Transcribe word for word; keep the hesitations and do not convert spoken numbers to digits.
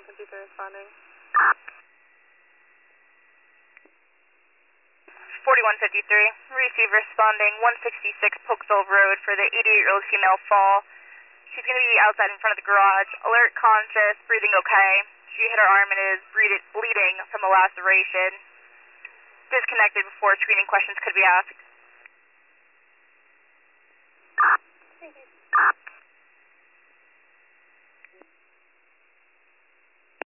fifty-three responding. forty-one fifty-three, receive responding one sixty-six Pokesville Road for the eighty-eight-year-old female fall. She's going to be outside in front of the garage, alert, conscious, breathing okay. She hit her arm and is bleeding from a laceration. Disconnected before screening questions could be asked.